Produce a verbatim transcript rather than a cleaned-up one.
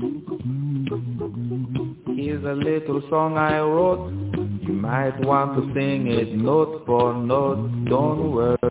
Here's a little song I wrote. You might want to sing it note for note. Don't worry.